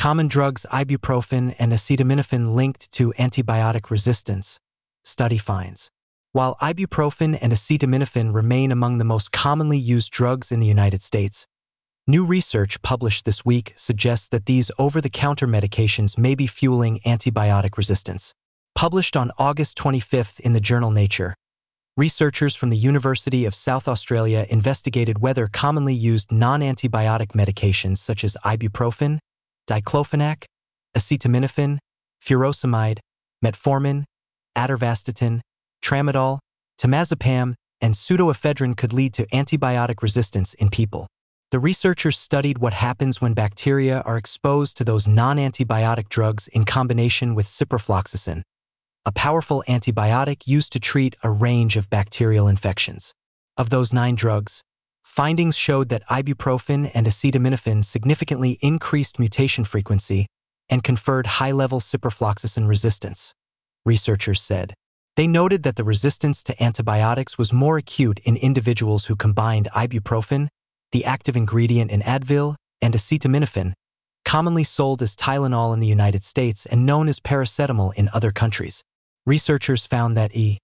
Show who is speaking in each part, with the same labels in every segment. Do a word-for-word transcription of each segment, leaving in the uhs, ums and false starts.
Speaker 1: Common drugs ibuprofen and acetaminophen linked to antibiotic resistance, study finds. While ibuprofen and acetaminophen remain among the most commonly used drugs in the United States, new research published this week suggests that these over-the-counter medications may be fueling antibiotic resistance. Published on August twenty-fifth in the journal Nature, researchers from the University of South Australia investigated whether commonly used non-antibiotic medications such as ibuprofen, diclofenac, acetaminophen, furosemide, metformin, atorvastatin, tramadol, temazepam, and pseudoephedrine could lead to antibiotic resistance in people. The researchers studied what happens when bacteria are exposed to those non-antibiotic drugs in combination with ciprofloxacin, a powerful antibiotic used to treat a range of bacterial infections. Of those nine drugs, findings showed that ibuprofen and acetaminophen significantly increased mutation frequency and conferred high-level ciprofloxacin resistance, researchers said. They noted that the resistance to antibiotics was more acute in individuals who combined ibuprofen, the active ingredient in Advil, and acetaminophen, commonly sold as Tylenol in the United States and known as paracetamol in other countries. Researchers found that E.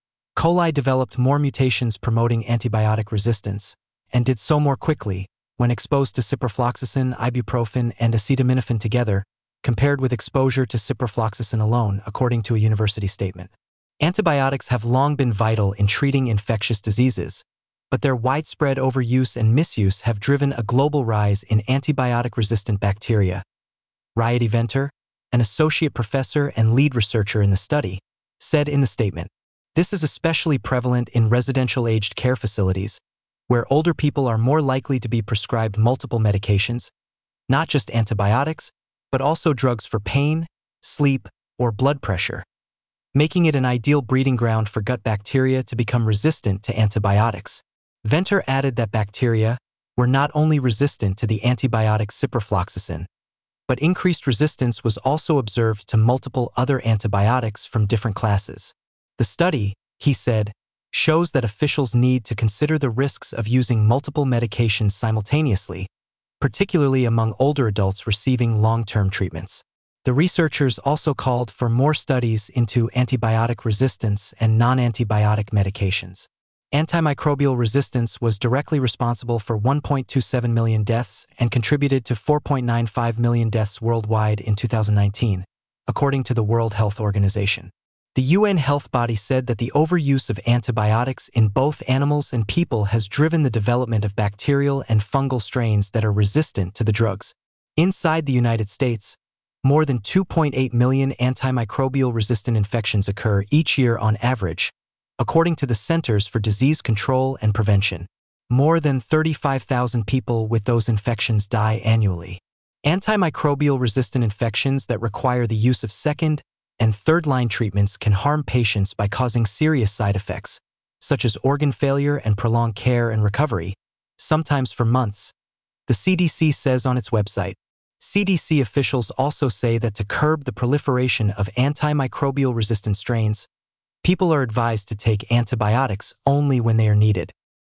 Speaker 1: coli developed more mutations promoting antibiotic resistance, and did so more quickly when exposed to ciprofloxacin, ibuprofen, and acetaminophen together, compared with exposure to ciprofloxacin alone, according to a university statement. Antibiotics have long been vital in treating infectious diseases, but their widespread overuse and misuse have driven a global rise in antibiotic-resistant bacteria. Rayati Venter, an associate professor and lead researcher in the study, said in the statement, "This is especially prevalent in residential aged care facilities, where older people are more likely to be prescribed multiple medications, not just antibiotics, but also drugs for pain, sleep, or blood pressure, making it an ideal breeding ground for gut bacteria to become resistant to antibiotics." Venter added that bacteria were not only resistant to the antibiotic ciprofloxacin, but increased resistance was also observed to multiple other antibiotics from different classes. The study, he said, shows that officials need to consider the risks of using multiple medications simultaneously, particularly among older adults receiving long-term treatments. The researchers also called for more studies into antibiotic resistance and non-antibiotic medications. Antimicrobial resistance was directly responsible for one point two seven million deaths and contributed to four point nine five million deaths worldwide in two thousand nineteen, according to the World Health Organization. The U N health body said that the overuse of antibiotics in both animals and people has driven the development of bacterial and fungal strains that are resistant to the drugs. Inside the United States, more than two point eight million antimicrobial-resistant infections occur each year on average, according to the Centers for Disease Control and Prevention. More than thirty-five thousand people with those infections die annually. Antimicrobial-resistant infections that require the use of second and third-line treatments can harm patients by causing serious side effects, such as organ failure and prolonged care and recovery, sometimes for months, the C D C says on its website. C D C officials also say that to curb the proliferation of antimicrobial-resistant strains, people are advised to take antibiotics only when they are needed.